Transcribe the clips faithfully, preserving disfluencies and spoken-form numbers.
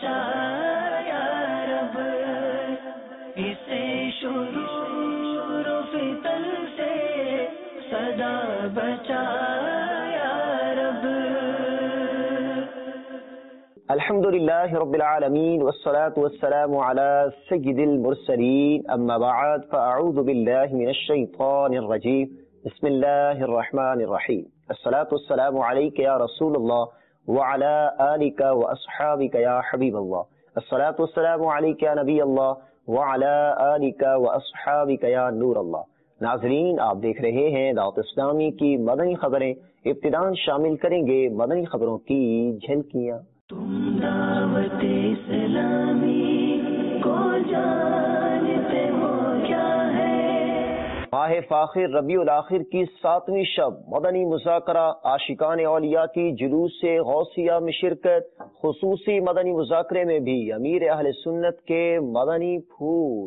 بچا یا رب، اسے شرور و فتن سے سدا بچا یا رب۔ الحمد للہ رب العالمین والصلاة والسلام على سید المرسلین، اما بعد فاعوذ باللہ من الشیطان الرجیم، بسم اللہ الرحمن الرحیم۔ الصلاة والسلام علیک یا رسول اللہ وعلى آلک واصحابک یا حبیب اللہ۔ الصلاة والسلام علیک یا نبی اللہ وعلى آلک واصحابک یا نور اللہ۔ ناظرین، آپ دیکھ رہے ہیں دعوت اسلامی کی مدنی خبریں۔ ابتداءً شامل کریں گے مدنی خبروں کی جھلکیاں۔ تم دعوت اسلامی کو جانتے ہو کیا ہے؟ ماہ فاخر ربیع الاخر کی ساتویں شب مدنی مذاکرہ، عاشقان اولیاء کی جلوس سے غوثیہ میں شرکت۔ خصوصی مدنی مذاکرے میں بھی امیر اہل سنت کے مدنی پھول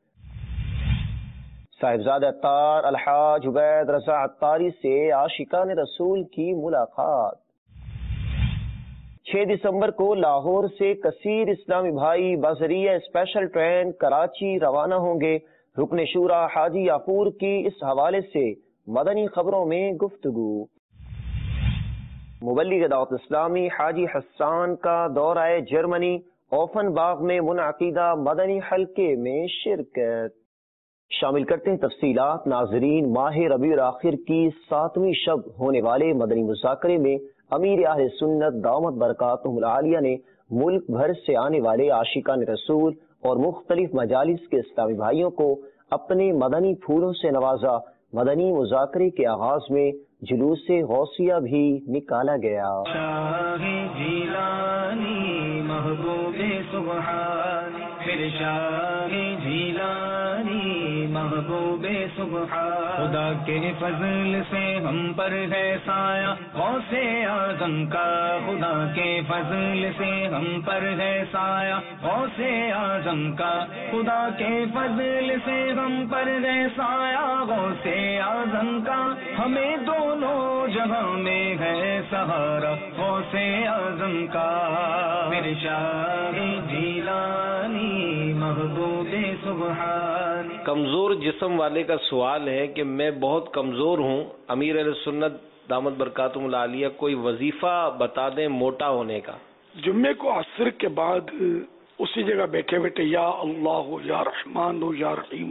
صاحبزادہ عطار الحاج عبید رضا عطاری سے عاشقان رسول کی ملاقات۔ چھ دسمبر کو لاہور سے کثیر اسلامی بھائی بذریعہ اسپیشل ٹرین کراچی روانہ ہوں گے۔ رکن شورا حاجی یافور کی اس حوالے سے مدنی خبروں میں گفتگو۔ مبلغ دعوت اسلامی حاجی حسان کا دورہ جرمنی، اوفن باغ میں منعقدہ مدنی حلقے میں شرکت۔ شامل کرتے ہیں تفصیلات۔ ناظرین، ماہ ربیع الاخر کی ساتویں شب ہونے والے مدنی مذاکرے میں امیر اہل سنت دامت برکاتہم العالیہ نے ملک بھر سے آنے والے عاشقان رسول اور مختلف مجالس کے اسلامی بھائیوں کو اپنے مدنی پھولوں سے نوازا۔ مدنی مذاکرے کے آغاز میں جلوس غوثیہ بھی نکالا گیا۔ شاہ جیلانی محبوب سبحانی، پھر شاہ جیلانی محبوب سبحانی، خدا کے فضل سے ہم پر ہے سایہ غوث اعظم کا، خدا کے فضل سے ہم پر ہے سایہ غوث اعظم کا، خدا کے فضل سے ہم پر ہے سایہ غوث اعظم کا، ہمیں دونوں جہاں میں ہے سہارا غوث اعظم کا، پھر شاہ جیلانی محبوب سبحانی۔ کمزور جسم والے کا سوال ہے کہ میں بہت کمزور ہوں، امیر اہل سنت دامت برکاتہم العالیہ کوئی وظیفہ بتا دیں موٹا ہونے کا۔ جمعے کو عصر کے بعد اسی جگہ بیٹھے بیٹھے یا اللہ یا رحمان یا رحیم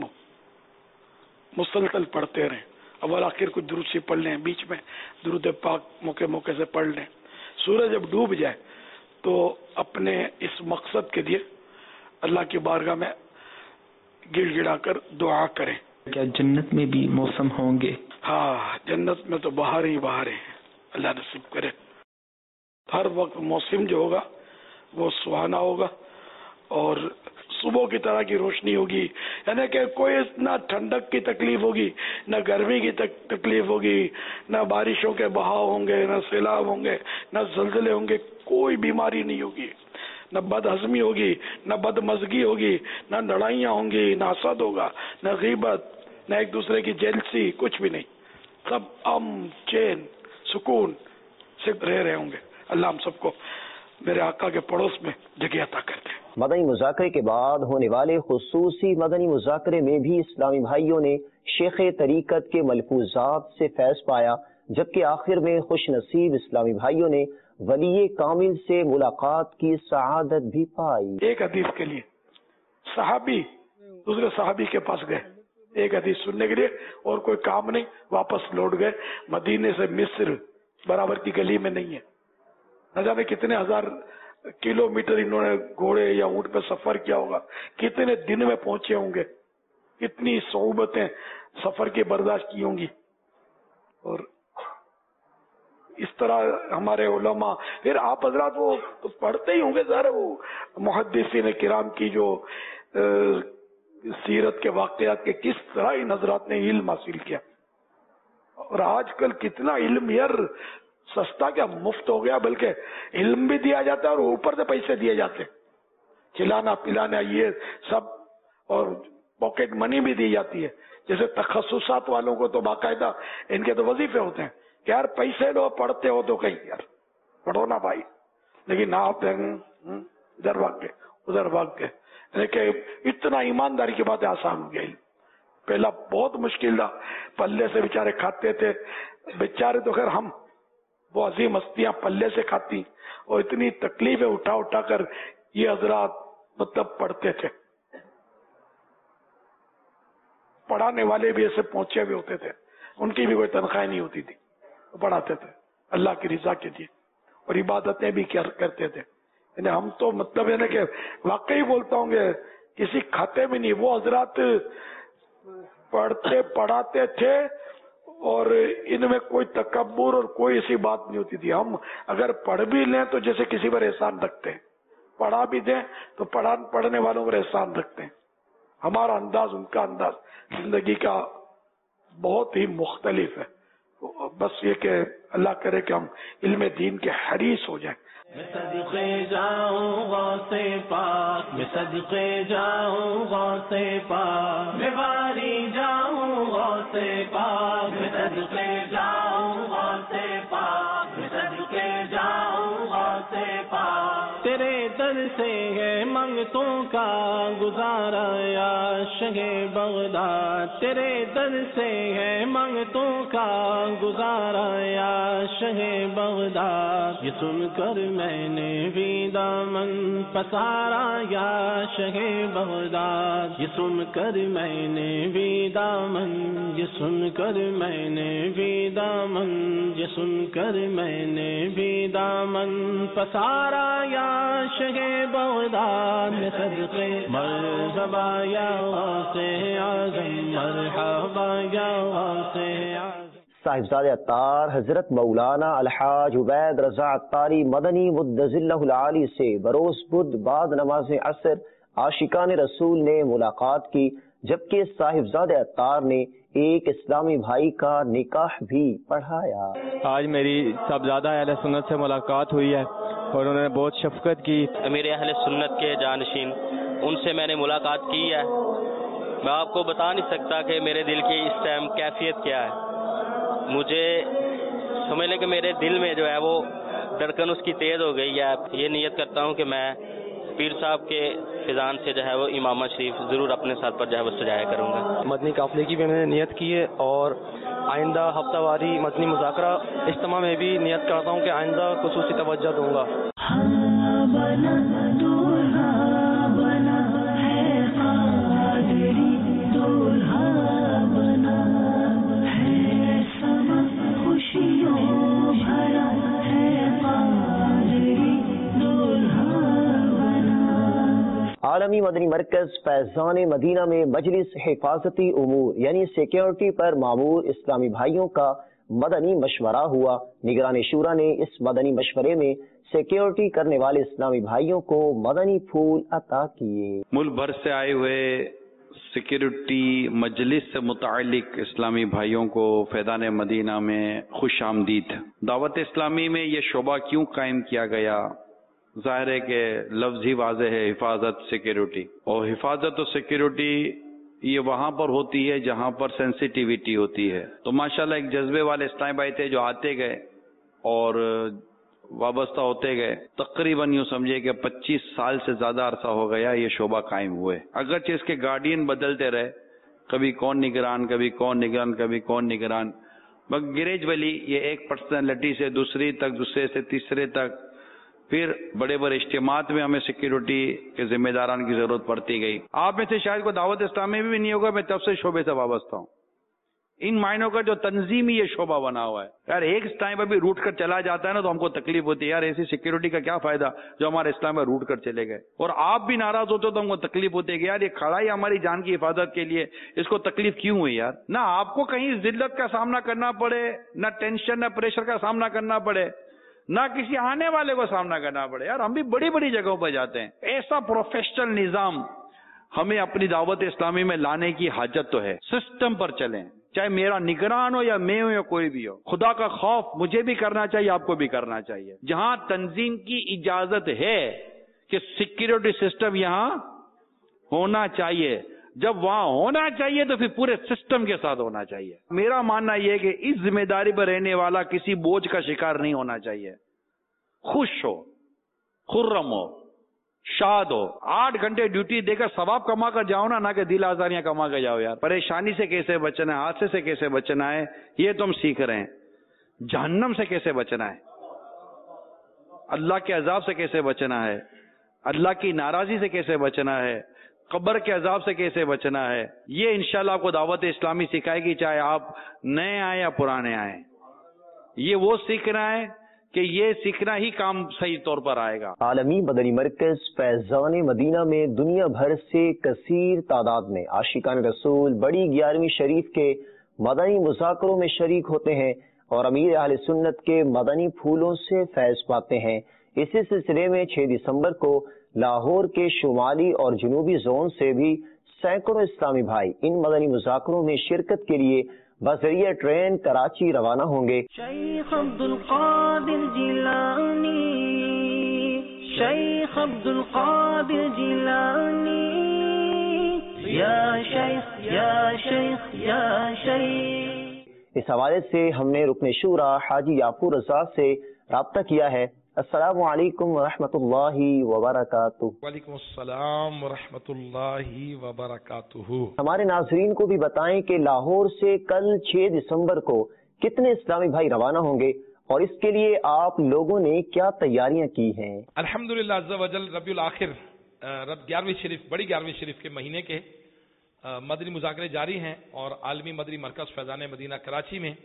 مسلسل پڑھتے رہیں۔ اول آخر کچھ درود سی پڑھ لیں، بیچ میں درود پاک موقع موقع سے پڑھ لیں۔ سورج جب ڈوب جائے تو اپنے اس مقصد کے لیے اللہ کی بارگاہ میں گڑ گڑا کر دعا کریں۔ کیا جنت میں بھی موسم ہوں گے؟ ہاں، جنت میں تو بہار ہی بہار ہیں، اللہ نصیب کرے۔ ہر وقت موسم جو ہوگا وہ سہانا ہوگا اور صبح کی طرح کی روشنی ہوگی، یعنی کہ کوئی نہ ٹھنڈک کی تکلیف ہوگی، نہ گرمی کی تکلیف ہوگی، نہ بارشوں کے بہاؤ ہوں گے، نہ سیلاب ہوں گے، نہ زلزلے ہوں گے، کوئی بیماری نہیں ہوگی، نہ بد ہضمی ہوگی، نہ بد مزگی ہوگی، نہ لڑائیاں ہوں گی، نہ حسد ہوگا، نہ غیبت، نہ ایک دوسرے کی جیلسی، کچھ بھی نہیں، سب امن چین سکون سے رہ رہے ہوں گے۔ اللہ ہم سب کو میرے آقا کے پڑوس میں جگہ عطا کرتے ہیں۔ مدنی مذاکرے کے بعد ہونے والے خصوصی مدنی مذاکرے میں بھی اسلامی بھائیوں نے شیخ طریقت کے ملفوظات سے فیض پایا، جبکہ آخر میں خوش نصیب اسلامی بھائیوں نے ولی کامل سے ملاقات کی سعادت بھی پائی۔ ایک حدیث کے لیے صحابی دوسرے صحابی کے پاس گئے ایک حدیث سننے کے لیے، اور کوئی کام نہیں، واپس لوٹ گئے۔ مدینے سے مصر برابر کی گلی میں نہیں ہے، نہ جانے کتنے ہزار کلو میٹر انہوں نے گھوڑے یا اونٹ پہ سفر کیا ہوگا، کتنے دن میں پہنچے ہوں گے، کتنی صعوبتیں سفر کی برداشت کی ہوں گی، اور اس طرح ہمارے علماء پھر آپ حضرات وہ تو پڑھتے ہی ہوں گے ذرا وہ محدثین کرام کی جو سیرت کے واقعات کے کس طرح ان حضرات نے علم حاصل کیا، اور آج کل کتنا علم یار سستا کیا مفت ہو گیا، بلکہ علم بھی دیا جاتا ہے اور اوپر سے پیسے دیے جاتے ہیں، کھلانا پلانا یہ سب، اور پاکٹ منی بھی دی جاتی ہے۔ جیسے تخصصات والوں کو تو باقاعدہ ان کے تو وظیفے ہوتے ہیں کہ یار پیسے لو پڑھتے ہو تو کہیں یار پڑھو نا بھائی، لیکن آپ ادھر بھاگ گئے ادھر بھاگ گئے. یعنی کہ اتنا ایمانداری کی باتیں آسان ہو گئی. پہلا بہت مشکل تھا, پلے سے بیچارے کھاتے تھے, بیچارے تو خیر ہم وہ عظیم ہستیاں پلے سے کھاتی, اور اتنی تکلیفیں اٹھا اٹھا کر یہ حضرات مطلب پڑھتے تھے. پڑھانے والے بھی ایسے پہنچے ہوئے ہوتے تھے, ان کی بھی کوئی تنخواہ نہیں ہوتی تھی, پڑھاتے تھے اللہ کی رضا کے لیے, اور عبادتیں بھی کرتے تھے. یعنی ہم تو مطلب ہے نا کہ واقعی بولتا ہوں گے کسی کھاتے میں نہیں, وہ حضرات پڑھتے پڑھاتے تھے اور ان میں کوئی تکبر اور کوئی ایسی بات نہیں ہوتی تھی. ہم اگر پڑھ بھی لیں تو جیسے کسی پر احسان رکھتے ہیں, پڑھا بھی دیں تو پڑھا پڑھنے والوں پر احسان رکھتے ہیں. ہمارا انداز ان کا انداز زندگی کا بہت ہی مختلف ہے. بس یہ کہ اللہ کرے کہ ہم علم دین کے حریص ہو جائیں. میں صدقے جاؤں غوث پاک, میں صدقے جاؤں غوث پاک, میں باری جاؤں غوث پاک, میں صدقے جاؤں غوث پاک, میں صدقے جاؤں غوث پاک. تیرے در سے ہے منگتوں کا گزارا یا شہ بغداد, تیرے در سے ہے منگتوں کا گزارا یا شہ بغداد. یہ سن کر میں نے بھی دامن پسارا یا شہ بغداد, یہ سن کر میں نے بھی دامن, یہ سن کر میں نے بھی دامن, یہ سن کر میں نے بھی دامن پسارا یا شہ بغداد. میں صدقے مرحبا یا غوث اعظم, مرحبا یا غوث اعظم. صاحبزادہ عطار حضرت مولانا الحاج عبید رضا عطاری مدنی مدظلہ العالی سے بروز بدھ بعد نماز عصر عاشقان رسول نے ملاقات کی, جبکہ صاحبزادہ عطار نے ایک اسلامی بھائی کا نکاح بھی پڑھایا. آج میری صاحبزادہ اہل سنت سے ملاقات ہوئی ہے اور انہوں نے بہت شفقت کی. امیر اہل سنت کے جانشین ان سے میں نے ملاقات کی ہے. میں آپ کو بتا نہیں سکتا کہ میرے دل کی اس ٹائم کیفیت کیا ہے. مجھے سمجھ لیں کہ میرے دل میں جو ہے وہ دھڑکن اس کی تیز ہو گئی ہے. یہ نیت کرتا ہوں کہ میں پیر صاحب کے فیضان سے جو ہے وہ امامہ شریف ضرور اپنے ساتھ پر جو ہے وہ سجایا کروں گا. مدنی قافلے کی بھی میں نے نیت کی ہے اور آئندہ ہفتہ واری مدنی مذاکرہ اجتماع میں بھی نیت کرتا ہوں کہ آئندہ خصوصی توجہ دوں گا. عالمی مدنی مرکز فیضان مدینہ میں مجلس حفاظتی امور یعنی سیکیورٹی پر مامور اسلامی بھائیوں کا مدنی مشورہ ہوا. نگران شورا نے اس مدنی مشورے میں سیکیورٹی کرنے والے اسلامی بھائیوں کو مدنی پھول عطا کیے. ملک بھر سے آئے ہوئے سیکیورٹی مجلس سے متعلق اسلامی بھائیوں کو فیضان مدینہ میں خوش آمدید. دعوت اسلامی میں یہ شعبہ کیوں قائم کیا گیا؟ ظاہر ہے کہ لفظ ہی واضح ہے, حفاظت سیکیورٹی. اور حفاظت و سیکیورٹی یہ وہاں پر ہوتی ہے جہاں پر سینسیٹیوٹی ہوتی ہے. تو ماشاءاللہ ایک جذبے والے اسلامی بھائی تھے جو آتے گئے اور وابستہ ہوتے گئے. تقریباً یوں سمجھے کہ پچیس سال سے زیادہ عرصہ ہو گیا یہ شعبہ قائم ہوئے. اگرچہ اس کے گارڈین بدلتے رہے, کبھی کون نگران کبھی کون نگران کبھی کون نگران, مگر گریجولی یہ ایک پرسنالٹی سے دوسری تک, دوسرے سے تیسرے تک, پھر بڑے بڑے اجتماعات میں ہمیں سیکیورٹی کے ذمہ داران کی ضرورت پڑتی گئی. آپ میں سے شاید کوئی دعوت اسلامی میں بھی نہیں ہوگا, میں تب سے شعبے سے وابستہ ہوں. ان معنوں کا جو تنظیمی یہ شعبہ بنا ہوا ہے. یار ایک ٹائم ابھی روٹ کر چلا جاتا ہے نا تو ہم کو تکلیف ہوتی ہے, یار ایسی سیکیورٹی کا کیا فائدہ جو ہمارے اسلام میں روٹ کر چلے گئے. اور آپ بھی ناراض ہوتے تو ہم کو تکلیف ہوتی ہے کہ یار یہ کھڑا ہی ہماری جان کی حفاظت کے لیے, اس کو تکلیف کیوں ہوئی یار. نہ آپ کو کہیں ذلت کا سامنا کرنا پڑے, نہ ٹینشن نہ پریشر کا سامنا کرنا پڑے, نہ کسی آنے والے کو سامنا کرنا پڑے. یار ہم بھی بڑی بڑی جگہوں پہ جاتے ہیں. ایسا پروفیشنل نظام ہمیں اپنی دعوت اسلامی میں لانے کی حاجت تو ہے. سسٹم پر چلیں, چاہے میرا نگران ہو یا میں ہوں یا کوئی بھی ہو. خدا کا خوف مجھے بھی کرنا چاہیے, آپ کو بھی کرنا چاہیے. جہاں تنظیم کی اجازت ہے کہ سیکیورٹی سسٹم یہاں ہونا چاہیے, جب وہاں ہونا چاہیے تو پھر پورے سسٹم کے ساتھ ہونا چاہیے. میرا ماننا یہ ہے کہ اس ذمہ داری پر رہنے والا کسی بوجھ کا شکار نہیں ہونا چاہیے. خوش ہو, خرم ہو, शाद हो, आठ घंटे ड्यूटी देकर सवाब कमा कर जाओ ना, ना कि दिल आजारियां कमा कर जाओ। यार परेशानी से कैसे बचना है, हादसे से कैसे बचना है, ये तो हम सीख रहे हैं। जहन्नम से कैसे बचना है, अल्लाह के अजाब से कैसे बचना है, अल्लाह की नाराजगी से कैसे बचना है, कब्र के अजाब से कैसे बचना है, ये इंशाल्लाह आपको दावत इस्लामी सिखाएगी, चाहे आप नए आए या पुराने आए। ये वो सीखना है कि ये सीखना ही काम सही तौर पर आएगा। आलमी मदनी मरकज फैजान मदीना में दुनिया भर से कसीर तादाद में आशिकान रसूल बड़ी ग्यारहवीं शरीफ के मदनी मुज़ाकरों में शरीक होते हैं और अमीर अहले सुन्नत के मदनी फूलों से फैज पाते हैं। इसी सिलसिले में छह दिसंबर को लाहौर के शुमाली और जनूबी जोन से भी सैकड़ों इस्लामी भाई इन मदनी मुज़ाकरों में शिरकत के लिए बजरिया ट्रेन कराची रवाना होंगे। शेख अब्दुल कादिर जिलानी, शेख अब्दुल कादिर जिलानी, या शेख या शेख या शेख। इस हवाले से हमने रुकन शूरा हाजी याकूब रजा से राब्ता किया है। अस्सलामु अलैकुम व रहमतुल्लाहि व बरकातुहू। वालेकुम अस्सलाम व रहमतुल्लाहि व बरकातुहू। हमारे नाजरीन को भी बताएं कि लाहौर से कल छह दिसंबर को कितने इस्लामी भाई रवाना होंगे और इसके लिए आप लोगों ने क्या तैयारियां की हैं। अल्हम्दुलिल्लाह अज़्ज़ा वजल रबीउल आखिर रब ग्यारहवीं शरीफ बड़ी ग्यारहवीं शरीफ के महीने के मदनी मुज़ाकरे जारी हैं और आलमी मदनी मरकज़ फैज़ान मदीना कराची में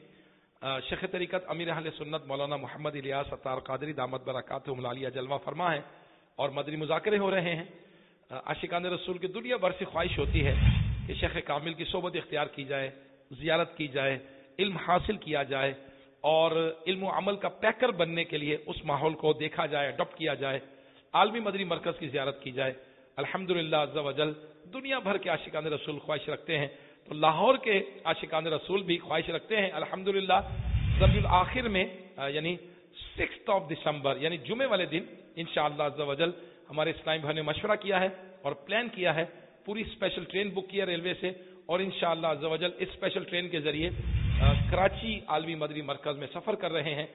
शेख तरीक़त अमीर अहले सुन्नत मौलाना मोहम्मद इलियास अत्तार क़ादरी दामत बरकातुहुल आलिया जलवा फरमा है और मदनी मुज़ाकरे हो रहे हैं। आशिकान रसूल की दुनिया भर से ख्वाहिश होती है कि शेख कामिल की सोबत इख्तियार की जाए, ज़ियारत की जाए, इल्म हासिल किया जाए और इल्म अमल का पैकर बनने के लिए उस माहौल को देखा जाए, अडॉप्ट किया जाए, आलमी मदनी मरकज़ की ज़ियारत की जाए। अल्हम्दुलिल्लाह अज़्ज़ा वजल दुनिया भर के आशिकान रसूल ख्वाहिश रखते हैं, तो लाहौर के आशिकान रसूल भी ख्वाहिश रखते हैं। अल्हम्दुलिल्लाह रबीउल आखिर में यानी सिक्स्थ ऑफ दिसंबर यानी जुमे वाले दिन इंशाअल्लाह अज़्ज़ा वजल हमारे इस्लामी भाई ने मशवरा किया है और प्लान किया है, पूरी स्पेशल ट्रेन बुक की है रेलवे से और इंशाअल्लाह अज़्ज़ा वजल इस स्पेशल ट्रेन के जरिए कराची आलमी मदनी मरकज़ में सफ़र कर रहे हैं।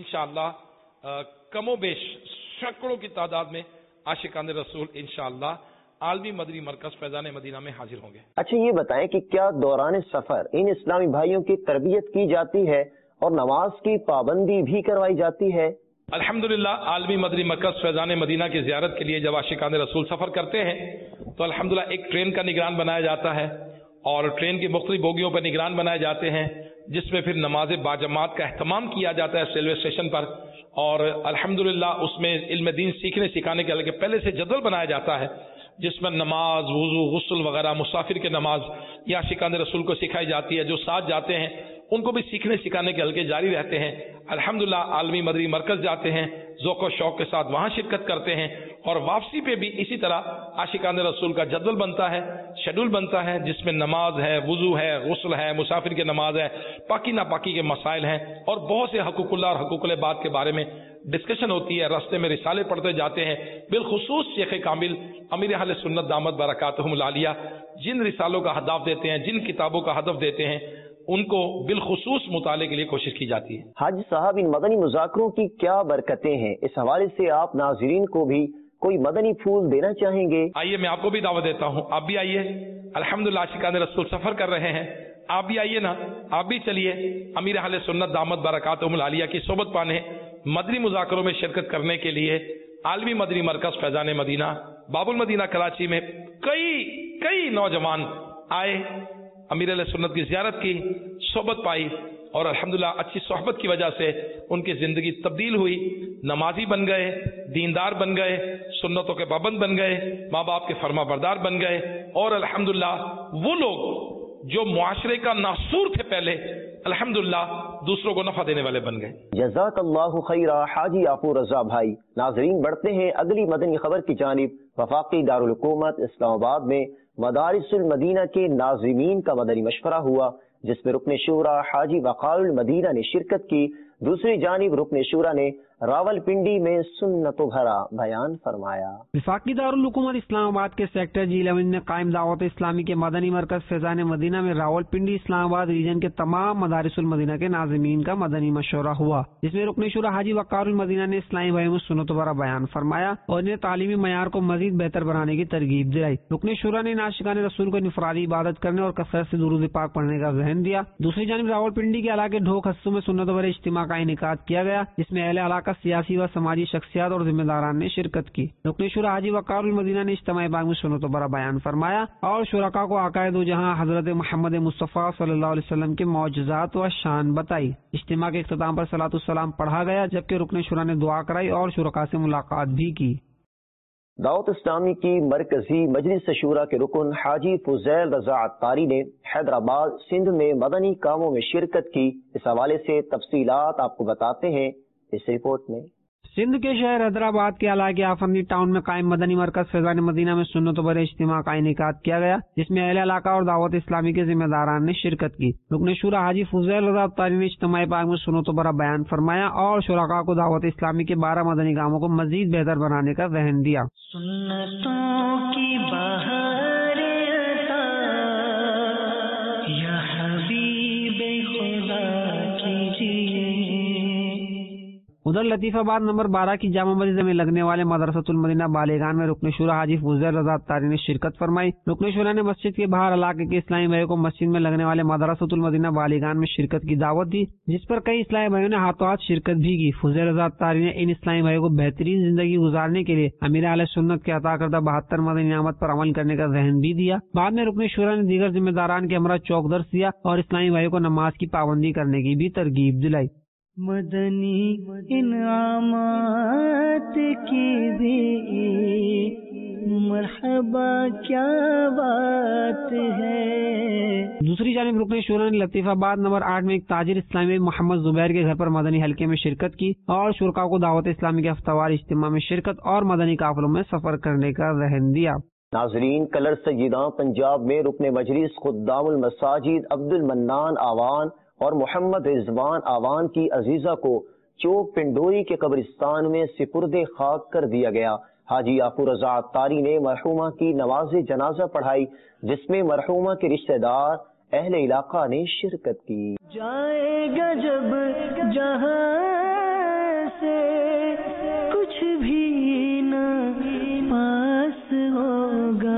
इंशाअल्लाह कमोबेश सैकड़ों की तादाद में आशिकान रसूल इंशाअल्लाह आलमी मदनी मरकज़ फैज़ान मदीना में हाजिर होंगे। अच्छा ये बताएं कि क्या दौरान सफर इन इस्लामी भाइयों की तरबियत की जाती है और नमाज की पाबंदी भी करवाई जाती है। अल्हम्दुलिल्लाह आलमी मदनी मरकज़ फैज़ान मदीना की ज़ियारत के लिए जब आशिकान रसूल सफ़र करते हैं तो अल्हम्दुलिल्लाह एक ट्रेन का निगरान बनाया जाता है और ट्रेन की मुख्तलिफ बोगियों पर निगरान बनाए जाते हैं जिसमें फिर नमाज बाजमात का एहतमाम किया जाता है रेलवे स्टेशन पर और अल्हम्दुलिल्लाह उसमें इल्म दीन सीखने सिखाने के लिए पहले से जदवल बनाया जाता है जिसमें नमाज, वुज़ू, गुस्ल वगैरह मुसाफिर के नमाज या आशिकान रसूल को सिखाई जाती है। जो साथ जाते हैं उनको भी सीखने सिखाने के हल्के जारी रहते हैं। अल्हम्दुलिल्लाह आलमी मदनी मरकज़ जाते हैं, ज़ौक़ और शौक़ के साथ वहाँ शिरकत करते हैं और वापसी पे भी इसी तरह आशिकान रसूल का जदवल बनता है, शेड्यूल बनता है जिसमें नमाज है, वुज़ू है, गुस्ल है, मुसाफिर की नमाज है, पाकी नापाकी के मसाइल हैं और बहुत से हकूक़ुल्लाह और हकूक़ुल बात के बारे में डिस्कशन होती है। रास्ते में रिसाले पढ़ते जाते हैं। बिलखुसूस शेख कामिल अमीर अहले सुन्नत दामत बरकातुहुल आलिया जिन रिसालों का हदफ देते हैं, जिन किताबों का हदफ देते हैं उनको बिलखुसूस मुताले के लिए कोशिश की जाती है। हाजी साहब इन मदनी मुज़ाकरों की क्या बरकतें हैं, इस हवाले से आप नाज़रीन को भी कोई मदनी फूल देना चाहेंगे? आइए मैं आपको भी दावत देता हूँ, आप भी आइए। अल्हम्दुलिल्लाह आशिकान रसूल सफर कर रहे हैं, आप भी आइए ना, आप भी चलिए अमीर अहले सुन्नत दामत बरकातुहुल आलिया की सोबत पाने मदनी मुज़ाकरों में शिरकत करने के लिए आलमी मदनी मरकज़ फैज़ान मदीना बाबुल मदीना कराची में कई कई नौजवान आए, अमीर अहले सुन्नत की ज़ियारत की, सोबत पाई और अल्हम्दुलिल्लाह अच्छी सोहबत की वजह से उनकी ज़िंदगी तब्दील हुई, नमाजी बन गए, दीनदार बन गए, सुन्नतों के पाबंद बन गए, माँ बाप के फरमा बरदार बन गए और अल्हम्दुलिल्लाह वो लोग जो मुआशरे का नासूर थे पहले अल्हम्दुलिल्लाह दूसरों को नफा देने वाले बन गए। जज़ाकल्लाहु खैरा हाजी याकूब रज़ा भाई। नाज़रीन बढ़ते हैं अगली मदनी खबर की जानिब। वफाकी दारुल हुकूमत इस्लामाबाद में मदारिसुल मदीना के नाज़िमीन का मदनी मशवरा हुआ जिसमें रुकन शूरा हाजी वक़ारुल मदीना ने शिरकत की। दूसरी जानिब रुकन शूरा ने راول پنڈی میں سنت و بھرا بیان فرمایا۔ وفاقی دارالحکومت اسلام آباد کے سیکٹر جی الیون نے قائم دعوت اسلامی کے مدنی مرکز فیضان مدینہ میں راول پنڈی اسلام آباد ریجن کے تمام مدارس المدینہ کے ناظمین کا مدنی مشورہ ہوا، جس میں رکن شورا حاجی وقار المدینہ نے اسلامی بھائیوں میں سنت و بھرا بیان فرمایا اور انہیں تعلیمی معیار کو مزید بہتر بنانے کی ترغیب دلائی۔ رکن شورا نے عاشقان رسول کو انفرادی عبادت کرنے اور کثرت سے درود پاک پڑھنے کا ذہن دیا۔ دوسری جانب راول پنڈی کے علاقے ڈھوک حصوں میں سنت و بھرے اجتماع کا انعقاد کیا گیا، جس میں اہل علاقہ سیاسی و سماجی شخصیات اور ذمہ داران نے شرکت کی۔ رکن شورا حاجی وقار المدینہ نے اجتماع باغ میں سنت و بھرا بیان فرمایا اور شرکاء کو عقائد و جہاں حضرت محمد مصطفیٰ صلی اللہ علیہ وسلم کے معجزات و شان بتائی۔ اجتماع کے اختتام پر صلاۃ السلام پڑھا گیا، جبکہ رکن شورا نے دعا کرائی اور شرکاء سے ملاقات بھی کی۔ دعوت اسلامی کی مرکزی مجلس شورا کے رکن حاجی فضیل رضا عطاری نے حیدرآباد سندھ میں مدنی کاموں میں شرکت کی۔ اس حوالے سے تفصیلات آپ کو بتاتے ہیں اس رپورٹ میں۔ سندھ کے شہر حیدرآباد کے علاقے آفرنی ٹاؤن میں قائم مدنی مرکز فیضان مدینہ میں سنت و بھرے اجتماع کا انعقاد کیا گیا، جس میں اہل علاقہ اور دعوت اسلامی کے ذمہ داران نے شرکت کی۔ رکن شورا حاجی فضیل رضا عطاری نے اجتماع پاک میں سنت و بھرا بیان فرمایا اور شرکاء کو دعوت اسلامی کے بارہ مدنی کاموں کو مزید بہتر بنانے کا ذہن دیا۔ سنتوں کی بہار عطا یا حبیب خدا کیجیے۔ ادھر لطیف آباد نمبر بارہ کی جامع مسجد میں لگنے والے مدرسۃ المدینہ بالیگان میں رکن شورا حاجی فضیل رضا عطاری نے شرکت فرمائی۔ رکن شورا نے مسجد کے باہر علاقے کے اسلامی بھائیوں کو مسجد میں لگنے والے مدرسۃ المدینہ بالیگان میں شرکت کی دعوت دی، جس پر کئی اسلامی بھائیوں نے ہاتھوں ہاتھ شرکت بھی کی۔ فضیل رضا عطاری نے ان اسلامی بھائیوں کو بہترین زندگی گزارنے کے لیے امیر اہل سنت کے عطا کردہ بہتر مدنی نعمت پر عمل کرنے کا ذہن بھی دیا۔ بعد میں رکن شورا نے دیگر ذمہ داران کے ہمراہ چوک درس دیا اور اسلامی بھائیوں کو نماز کی پابندی کرنے کی بھی ترغیب دلائی۔ مدنی انعامات کی بھی مرحبا کیا بات ہے۔ دوسری جانب رکن شورا نے لطیف آباد نمبر آٹھ میں ایک تاجر اسلامی محمد زبیر کے گھر پر مدنی حلقے میں شرکت کی اور شرکاء کو دعوت اسلامی کے ہفتہ وار اجتماع میں شرکت اور مدنی قافلوں میں سفر کرنے کا ذہن دیا۔ ناظرین، کلر سیداں پنجاب میں رکن مجلس خدام المساجد عبد المنان آوان اور محمد رضوان آوان کی عزیزہ کو چوک پنڈوری کے قبرستان میں سپرد خاک کر دیا گیا۔ حاجی یعقوب رضا عطاری نے مرحومہ کی نماز جنازہ پڑھائی، جس میں مرحومہ کے رشتہ دار اہل علاقہ نے شرکت کی۔ جائے گا جب جہاں سے کچھ بھی نہ پاس ہوگا۔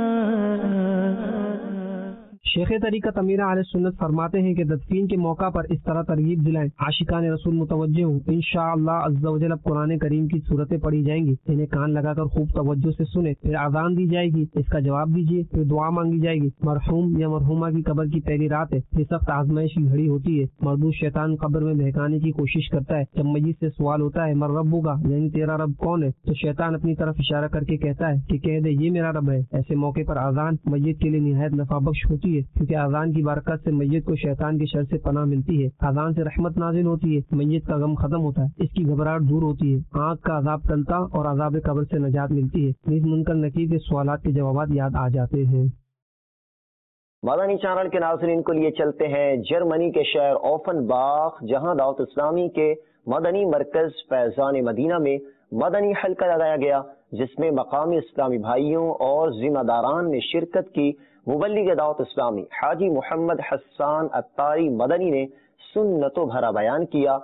شیخ طریقت امیر اہل سنت فرماتے ہیں کہ تدفین کے موقع پر اس طرح ترغیب دلائیں، عاشقان رسول متوجہ ہوں۔ انشاءاللہ عز و جل اب قرآن کریم کی صورتیں پڑھی جائیں گی، انہیں کان لگا کر خوب توجہ سے سنیں، پھر اذان دی جائے گی، اس کا جواب دیجیے، پھر دعا مانگی جائے گی۔ مرحوم یا مرحومہ کی قبر کی پہلی رات ہے، یہ سخت آزمائش کی گھڑی ہوتی ہے۔ مردود شیطان قبر میں بہکانے کی کوشش کرتا ہے۔ جب میت سے سوال ہوتا ہے من ربک، یعنی تیرا رب کون ہے، تو شیطان اپنی طرف اشارہ کر کے کہتا ہے کہ کہہ دے یہ میرا رب ہے۔ ایسے موقع پر اذان میت کے لیے نہایت نفع بخش ہوتی ہے، کیونکہ اذان کی برکت سے میت کو شیطان کے شر سے پناہ ملتی ہے۔ اذان سے رحمت نازل ہوتی ہے، میت کا غم ختم ہوتا ہے، اس کی گھبراہٹ دور ہوتی ہے، آنکھ کا عذاب ٹلتا اور عذاب قبر سے نجات ملتی ہے، نیز منکر نکیر کے سوالات کے جوابات یاد آ جاتے ہیں۔ مدنی چینل کے ناظرین کو لیے چلتے ہیں جرمنی کے شہر اوفن باغ، جہاں دعوت اسلامی کے مدنی مرکز فیضان مدینہ میں مدنی حلقہ لگایا گیا، جس میں مقامی اسلامی بھائیوں اور ذمہ داران نے شرکت کی۔ مبلغ دعوت اسلامی حاجی محمد حسان عطاری مدنی نے سنت و بھرا بیان کیا۔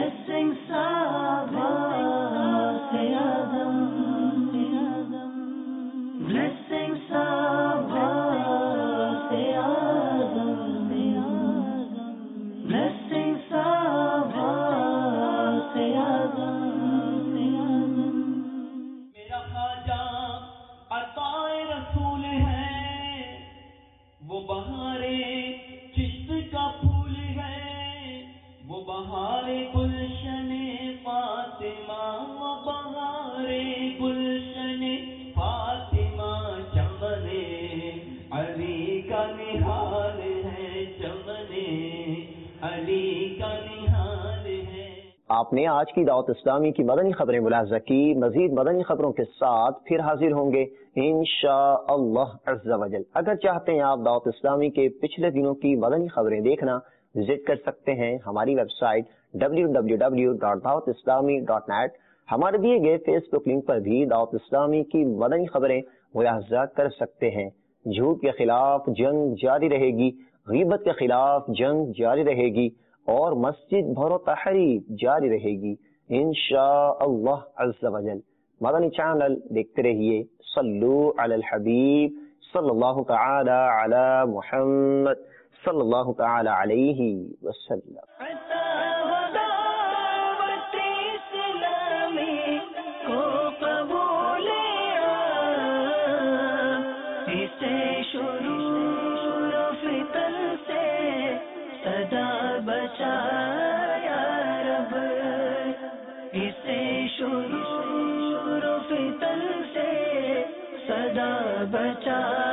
آپ نے آج کی دعوت اسلامی کی مدنی خبریں ملاحظہ کی۔ مزید مدنی خبروں کے ساتھ پھر حاضر ہوں گے انشاءاللہ عز و جل۔ اگر چاہتے ہیں آپ دعوت اسلامی کے پچھلے دنوں کی مدنی خبریں دیکھنا، وزٹ کر سکتے ہیں ہماری website W W W dot Dawat Islami dot net ہمارے دیے گئے فیس بک لنک پر بھی دعوت اسلامی کی مدنی خبریں ملاحظہ کر سکتے ہیں۔ جھوٹ کے خلاف جنگ جاری رہے گی، غیبت کے خلاف جنگ جاری رہے گی اور مسجد بھر و تحریک جاری رہے گی انشاء اللہ عز و جل۔ مدنی چینل دیکھتے رہیے۔ صلو علی الحبیب صلی اللہ تعالی علی محمد صلی اللہ تعالی علیہ وسلم۔ بچایا رب اسے شروع فتن سے صدا بچا